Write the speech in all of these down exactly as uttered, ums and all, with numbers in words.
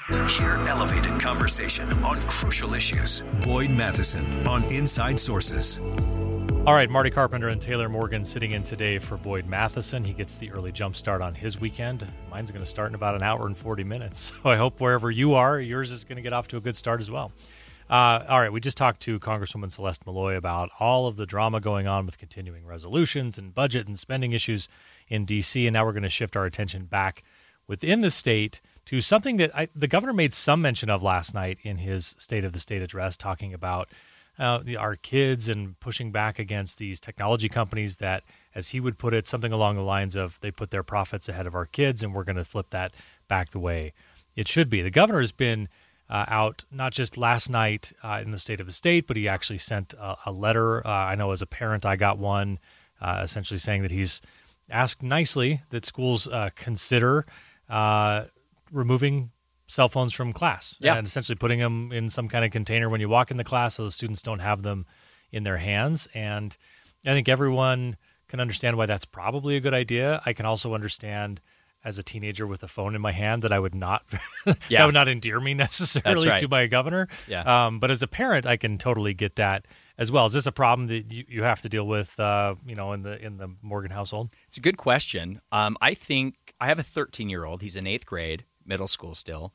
Hear elevated conversation on crucial issues. Boyd Matheson on Inside Sources. All right, Marty Carpenter and Taylor Morgan sitting in today for Boyd Matheson. He gets the early jump start on his weekend. Mine's going to start in about an hour and forty minutes. So I hope wherever you are, yours is going to get off to a good start as well. Uh, all right, we just talked to Congresswoman Celeste Malloy about all of the drama going on with continuing resolutions and budget and spending issues in D C, and now we're going to shift our attention back within the state to something that I, the governor made some mention of last night in his State of the State address, talking about uh, the, our kids and pushing back against these technology companies that, as he would put it, something along the lines of they put their profits ahead of our kids, and we're going to flip that back the way it should be. The governor has been uh, out not just last night uh, in the State of the State, but he actually sent a, a letter. Uh, I know as a parent I got one uh, essentially saying that he's asked nicely that schools uh, consider uh, removing cell phones from class yeah. and essentially putting them in some kind of container when you walk in the class so the students don't have them in their hands. And I think everyone can understand why that's probably a good idea. I can also understand as a teenager with a phone in my hand that I would not, yeah. that would not endear me necessarily right. to my governor. Yeah. Um, but as a parent, I can totally get that as well. Is this a problem that you, you have to deal with, uh, you know, in the in the Morgan household? It's a good question. Um, I think I have a thirteen-year-old. He's in eighth grade, middle school still.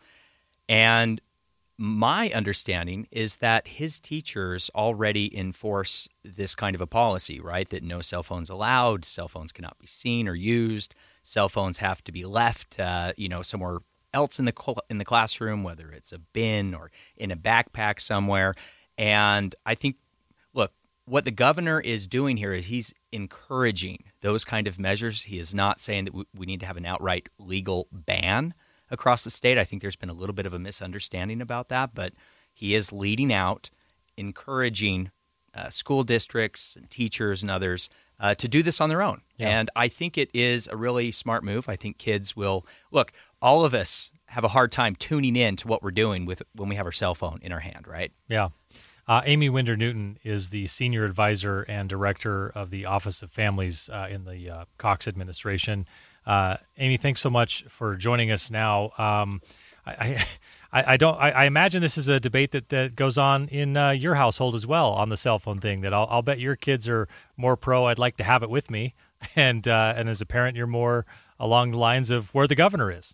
And my understanding is that his teachers already enforce this kind of a policy, right? That no cell phones allowed, cell phones cannot be seen or used, cell phones have to be left, uh, you know, somewhere else in the cl- in the classroom, whether it's a bin or in a backpack somewhere. And I think, look, what the governor is doing here is he's encouraging those kind of measures. He is not saying that we need to have an outright legal ban across the state. I think there's been a little bit of a misunderstanding about that, but he is leading out, encouraging uh, school districts and teachers and others uh, to do this on their own. Yeah. And I think it is a really smart move. I think kids will – look, all of us have a hard time tuning in to what we're doing with when we have our cell phone in our hand, right? Yeah. Uh, Amy Winder Newton is the senior advisor and director of the Office of Families uh, in the uh, Cox administration. Uh, Amy, thanks so much for joining us now. Um, I, I, I don't. I, I imagine this is a debate that, that goes on in uh, your household as well on the cell phone thing. That I'll, I'll bet your kids are more pro. I'd like to have it with me, and uh, and as a parent, you're more along the lines of where the governor is.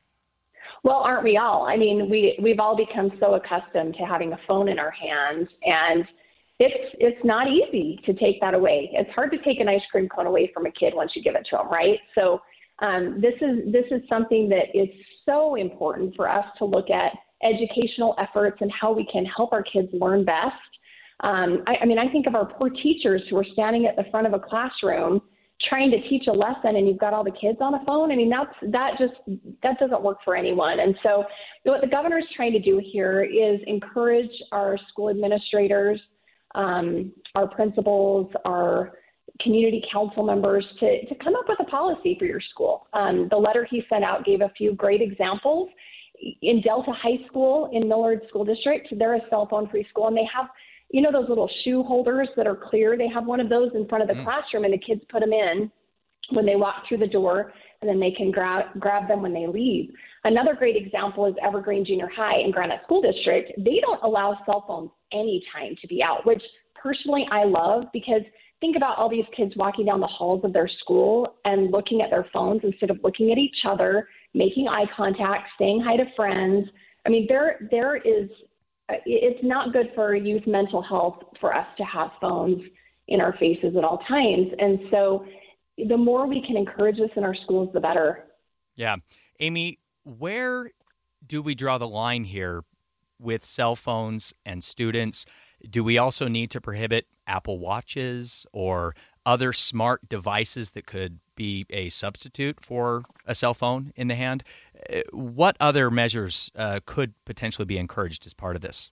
Well, aren't we all? I mean, we we've all become so accustomed to having a phone in our hands, and it's it's not easy to take that away. It's hard to take an ice cream cone away from a kid once you give it to them, right? So um, this is this is something that is so important for us to look at educational efforts and how we can help our kids learn best. Um, I, I mean, I think of our poor teachers who are standing at the front of a classroom trying to teach a lesson, and you've got all the kids on a phone. I mean, that's that just that doesn't work for anyone. And so, what the governor is trying to do here is encourage our school administrators, um, our principals, our community council members to, to come up with a policy for your school. Um, the letter he sent out gave a few great examples. In Delta High School in Millard School District, they're a cell phone free school, and they have, you know, those little shoe holders that are clear. They have one of those in front of the mm. classroom, and the kids put them in when they walk through the door, and then they can grab grab them when they leave. Another great example is Evergreen Junior High in Granite School District. They don't allow cell phones anytime to be out, which personally I love, because think about all these kids walking down the halls of their school and looking at their phones instead of looking at each other, making eye contact, saying hi to friends. I mean, there there is it's not good for youth mental health for us to have phones in our faces at all times. And so the more we can encourage this in our schools, the better. Yeah. Amy, where do we draw the line here with cell phones and students? Do we also need to prohibit Apple Watches or other smart devices that could be a substitute for a cell phone in the hand? What other measures uh, could potentially be encouraged as part of this?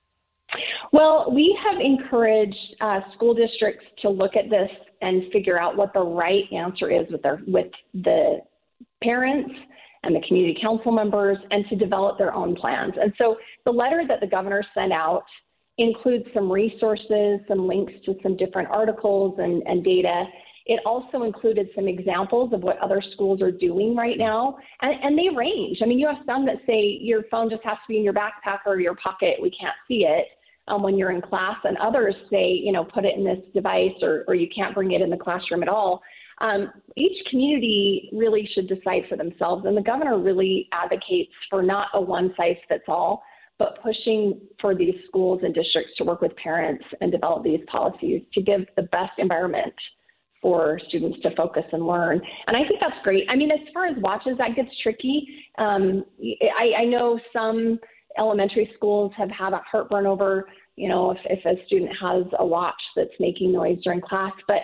Well, we have encouraged uh, school districts to look at this and figure out what the right answer is with their with the parents and the community council members, and to develop their own plans. And so the letter that the governor sent out includes some resources, some links to some different articles and, and data. it also included some examples of what other schools are doing right now. And, and they range. I mean, you have some that say your phone just has to be in your backpack or your pocket. We can't see it um, when you're in class. And others say, you know, put it in this device or, or you can't bring it in the classroom at all. Um, each community really should decide for themselves. And the governor really advocates for not a one-size-fits-all, but pushing for these schools and districts to work with parents and develop these policies to give the best environment for students to focus and learn. And I think that's great. I mean, as far as watches, that gets tricky. Um, I, I know some elementary schools have had a heartburn over, you know, if, if a student has a watch that's making noise during class, but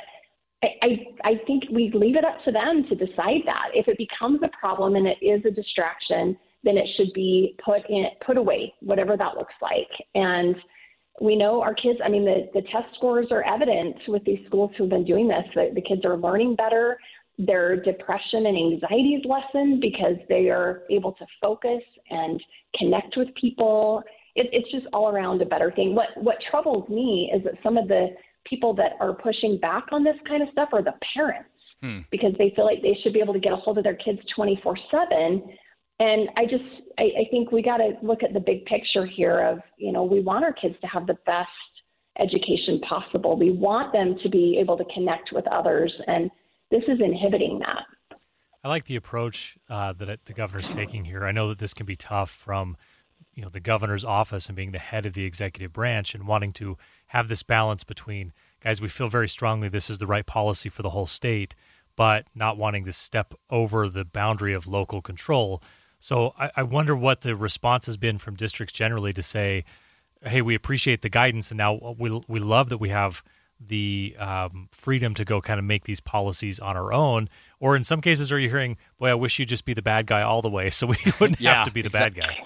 I, I think we leave it up to them to decide that. If it becomes a problem and it is a distraction, then it should be put in, put away, whatever that looks like. And we know our kids, I mean, the, the test scores are evident with these schools who've been doing this. The, the kids are learning better. Their depression and anxiety is lessened because they are able to focus and connect with people. It, it's just all around a better thing. What, what troubles me is that some of the people that are pushing back on this kind of stuff are the parents, hmm. because they feel like they should be able to get a hold of their kids twenty-four seven. And I just, I, I think we got to look at the big picture here of, you know, we want our kids to have the best education possible. We want them to be able to connect with others, and this is inhibiting that. I like the approach uh, that the governor's taking here. I know that this can be tough from, you know, the governor's office and being the head of the executive branch and wanting to have this balance between, guys, we feel very strongly this is the right policy for the whole state, but not wanting to step over the boundary of local control. So I, I wonder what the response has been from districts generally to say, hey, we appreciate the guidance, and now we we love that we have the um, freedom to go kind of make these policies on our own. Or in some cases, are you hearing, boy, I wish you'd just be the bad guy all the way so we wouldn't yeah, have to be the exactly. bad guy?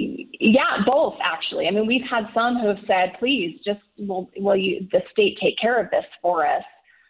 Yeah, both, actually. I mean, we've had some who have said, please, just will, will you, the state take care of this for us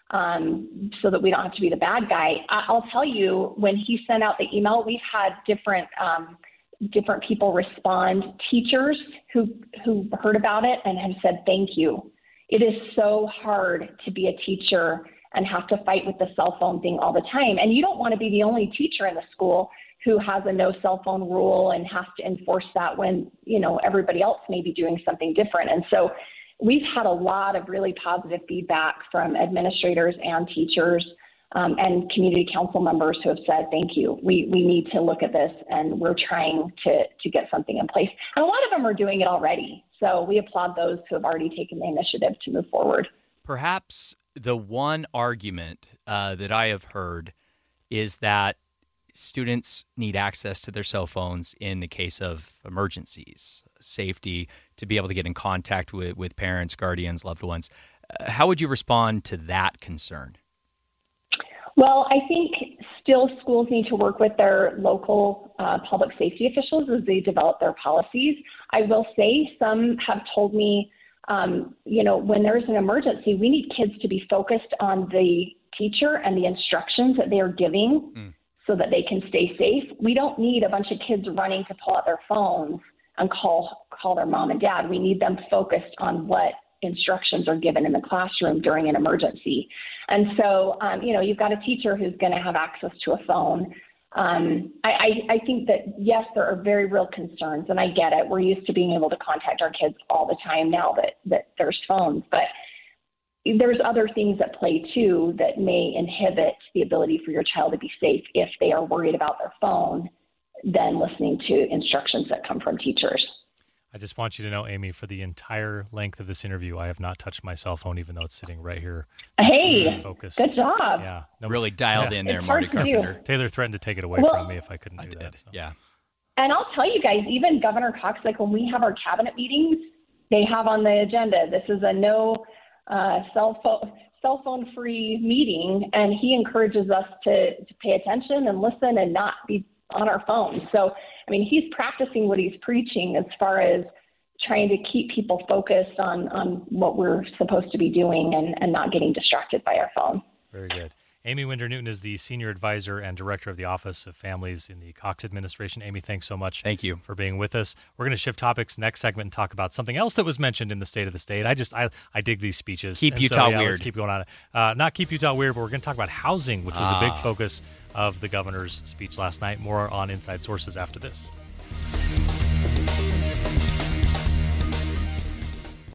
um, so that we don't have to be the bad guy. I, I'll tell you, when he sent out the email, we've had different um, different people respond, teachers who who heard about it and have said, thank you. It is so hard to be a teacher and have to fight with the cell phone thing all the time. And you don't want to be the only teacher in the school who has a no cell phone rule and has to enforce that when, you know, everybody else may be doing something different. And so we've had a lot of really positive feedback from administrators and teachers um, and community council members who have said, thank you. We we need to look at this, and we're trying to, to get something in place. And a lot of them are doing it already. So we applaud those who have already taken the initiative to move forward. Perhaps the one argument uh, that I have heard is that students need access to their cell phones in the case of emergencies, safety, to be able to get in contact with, with parents, guardians, loved ones. Uh, how would you respond to that concern? Well, I think still schools need to work with their local uh, public safety officials as they develop their policies. I will say some have told me, um, you know, when there's an emergency, we need kids to be focused on the teacher and the instructions that they are giving mm. so that they can stay safe. We don't need a bunch of kids running to pull out their phones and call call their mom and dad. We need them focused on what instructions are given in the classroom during an emergency. And so, um, you know, you've got a teacher who's going to have access to a phone. Um, I, I, I think that, yes, there are very real concerns, and I get it. We're used to being able to contact our kids all the time now that, that there's phones. But there's other things at play, too, that may inhibit the ability for your child to be safe if they are worried about their phone than listening to instructions that come from teachers. I just want you to know, Amy, for the entire length of this interview, I have not touched my cell phone, even though it's sitting right here. Hey, focused. Good job. Yeah, no, really dialed yeah. in there, it's Marty Carpenter. Do. Taylor threatened to take it away well, from me if I couldn't do I did. that. So. Yeah. And I'll tell you guys, even Governor Cox, like when we have our cabinet meetings, they have on the agenda, this is a no uh, cell phone cell phone free meeting, and he encourages us to, to pay attention and listen and not be on our phones. So, I mean, he's practicing what he's preaching as far as trying to keep people focused on, on what we're supposed to be doing and, and not getting distracted by our phone. Very good. Amy Winder-Newton is the Senior Advisor and Director of the Office of Families in the Cox Administration. Amy, thanks so much Thank you. for being with us. We're going to shift topics next segment and talk about something else that was mentioned in the State of the State. I just, I, I dig these speeches. Keep And Utah so, yeah, weird. Let's keep going on. Uh, not keep Utah weird, but we're going to talk about housing, which was Ah. a big focus of the governor's speech last night. More on Inside Sources after this.